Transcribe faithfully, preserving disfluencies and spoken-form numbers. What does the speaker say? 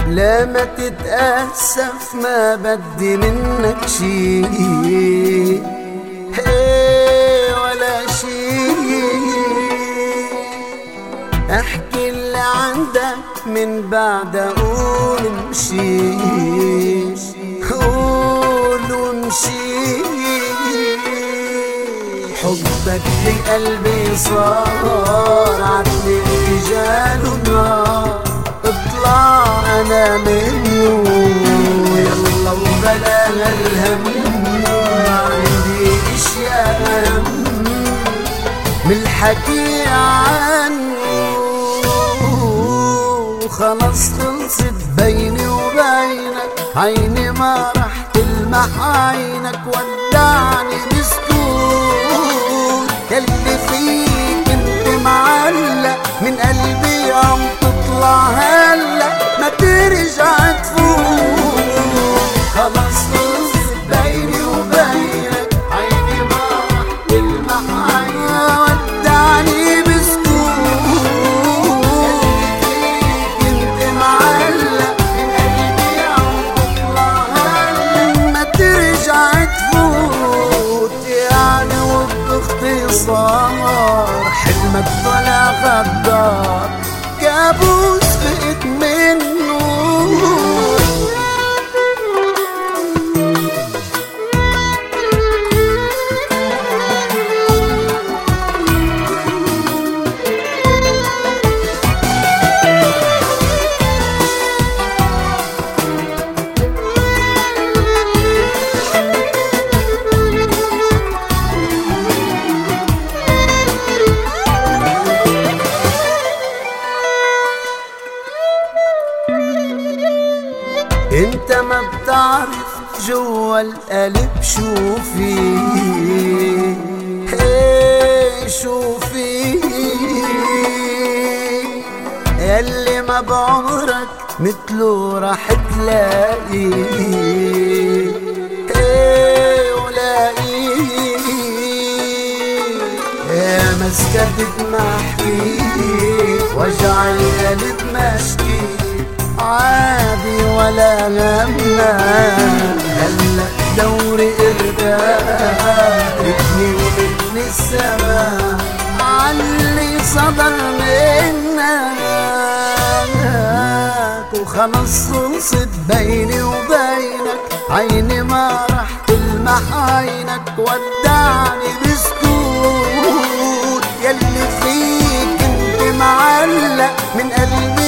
لا ما تتأسف، ما بدي منك شي ولا شي. احكي اللي عندك من بعد اقول امشي، قول وامشي. حبك لقلبي صار عتمة رجال ونار، اطلع انا منه يلا وبلا هالهم. عندي اشياء اهم من الحكي عنه، خلص خلصت بيني وبينك. عيني ما رح تلمح عينك، ودعني بسكوت. يلي فيك انت معلق من قلبي عم تطلع هلا، ما ترجع تفوت. خلص خلصت بيني وبينك، عيني ما رح تلمح عينك، ودعني بسكوت. باختصار حلمك طلع غدار، كابوس فقت منه. انت ما بتعرف جوا القلب شو فيه، ايه شو فيه. ياللي ما بعمرك مثله رح تلاقيه، ايه ولاقيه. يا مسكت ما احكيك، وجع القلب مشكي عادي ولا همنا. هلا دوري ارتاح، ركني ومني السما عاللي صدر منك. وخلص خلصت بيني وبينك، عيني ما رح تلمح عينك، ودعني بسكوت. يلي فيك انت معلق من قلبي